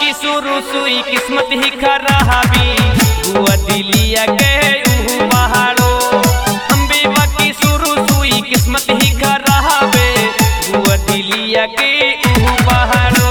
की शुरू सुई किस्मत ही खराबी हुआ दिलिया के उहु पहाड़ो हम बेवा की शुरू सुई किस्मत ही खराबे हुआ दिलिया के उहु पहाड़ो।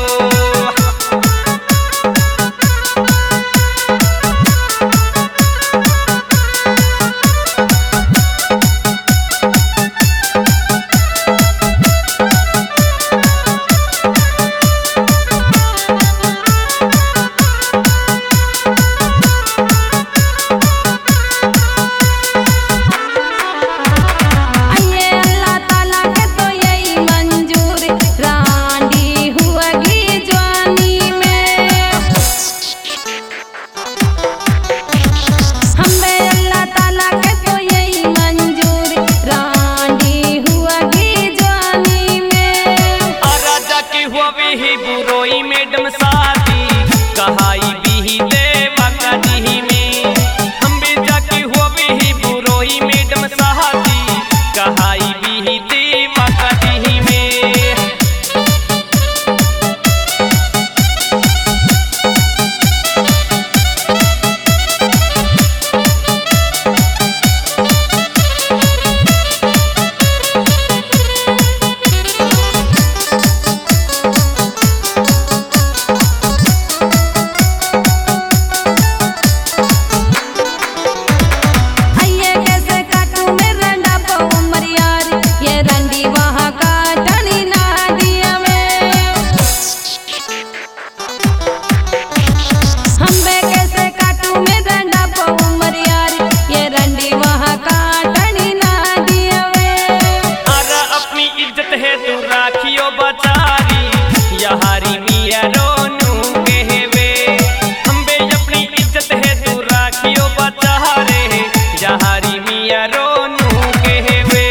ही बुरोई मैडम साथी कहाई भी देवा का दिही में हम बेजा की हुए ही बुरोई मैडम साथी कहाई भी देवा का दिही में। राखियो बचारी यहारी मिया रोनू कहवे हम बे अपनी इज्जत है तू राखियो बचा रे यहारी मिया रोनू कहवे।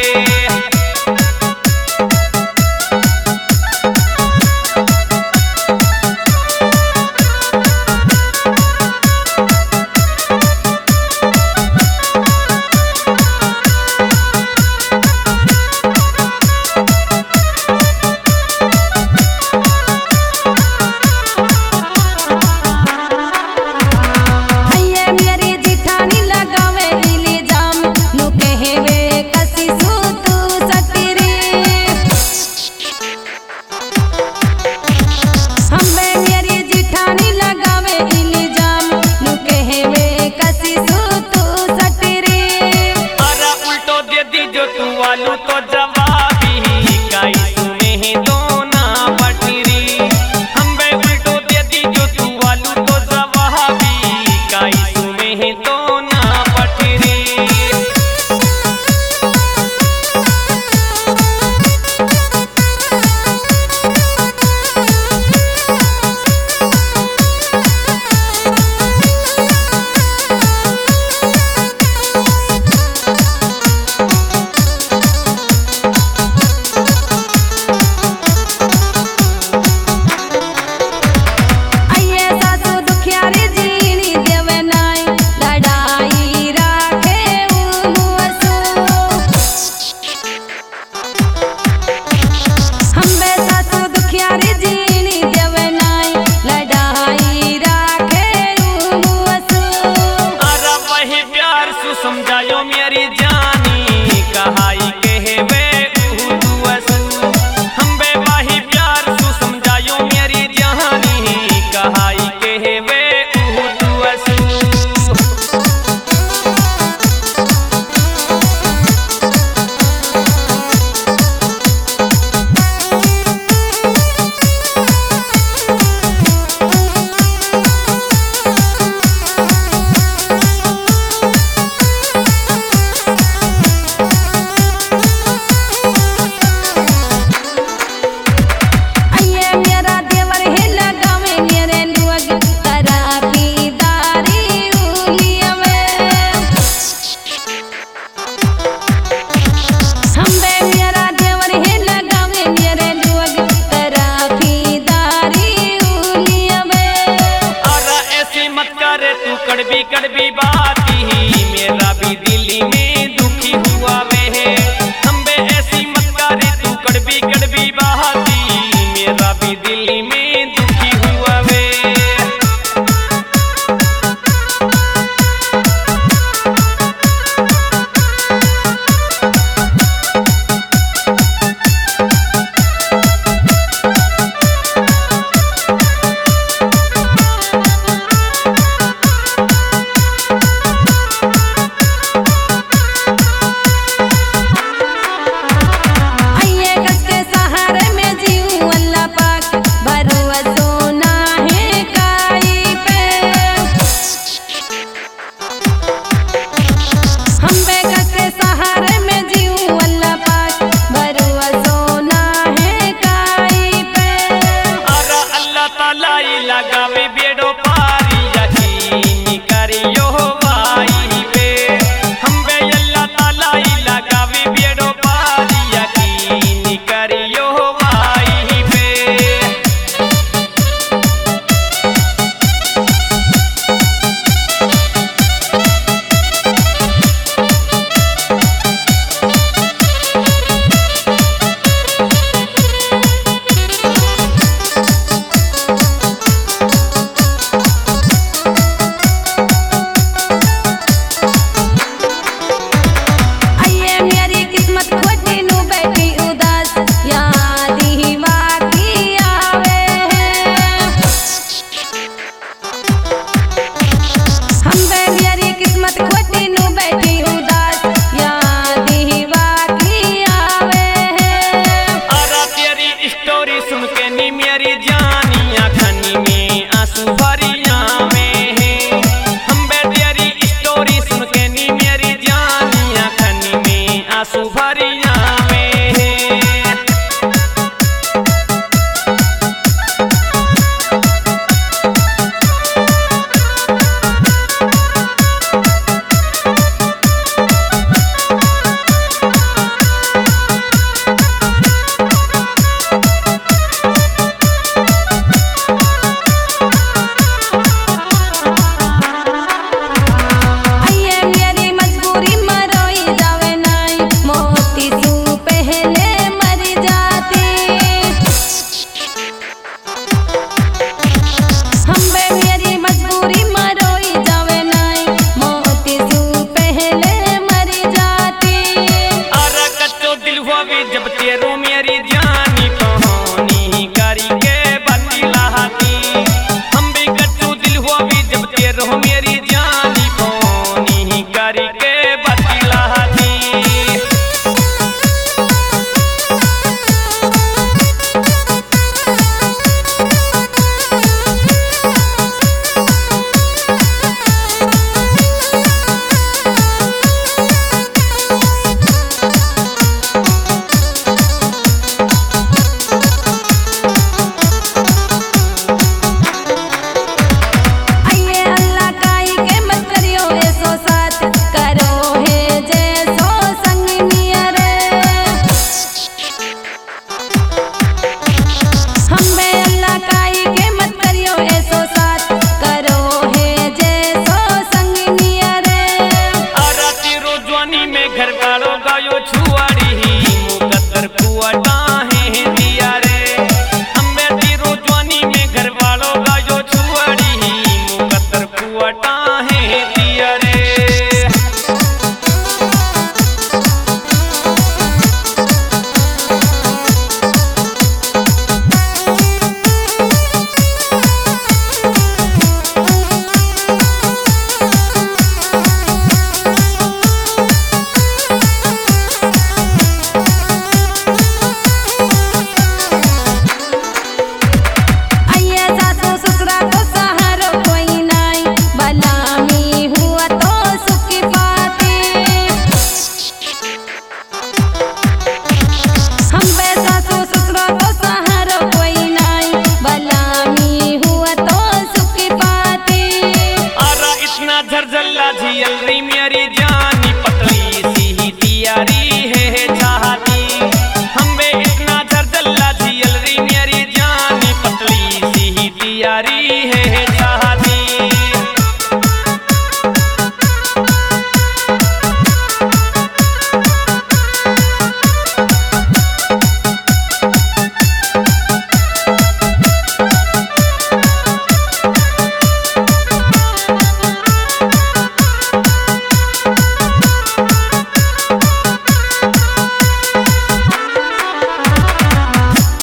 वालू तो जवाबी काई सुने दोना बटरी हम बे उल्टो दे दी जो तू वालू तो जवाबी काई सुने दोना बटरी। समझायो मेरी जानी कहाई कहवे उहुदुअसु हम बे वाही प्यार सु समझायो मेरी जानी कहाई कहवे उहुदुअसु। तू कड़बी कड़बी बाती मेरा भी दिल्ली में दुखी हुआ वे हम बे ऐसी मत करे तू कड़बी कड़बी बाती मेरा भी दिल्ली में दुखी हुआ वे। लगावे